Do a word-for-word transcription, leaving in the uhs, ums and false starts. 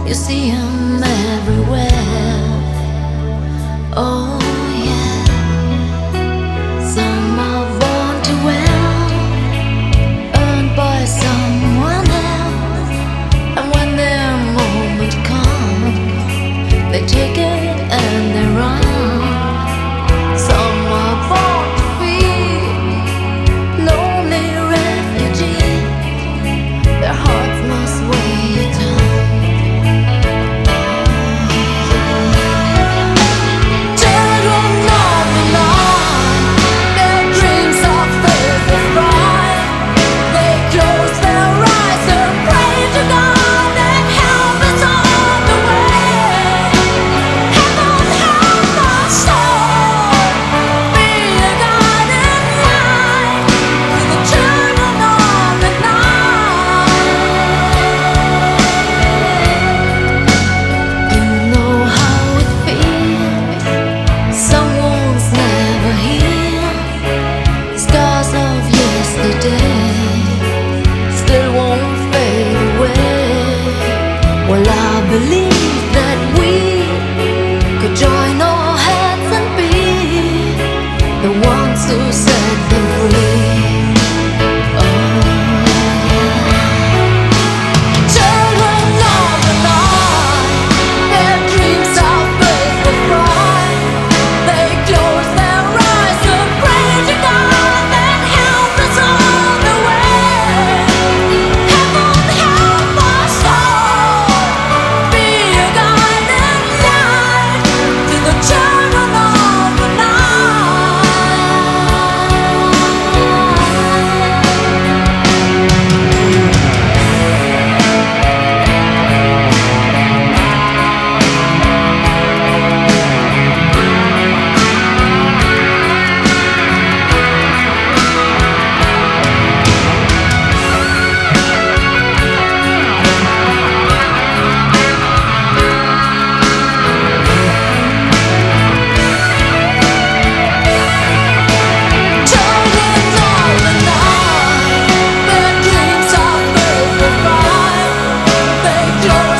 You see 'em everywhere. Oh yeah. Some are born too well, earned by someone else, and when their moment comes, they take it and they run. Some are born to be lonely refugees. Their hearts must weigh a ton. Well, I believe that we could join our heads and be the ones who set them free. Oh, yeah. Children of the night, their dreams are filled with pride. They close their eyes and pray to God that help us on the way. Heaven help us all. Joy.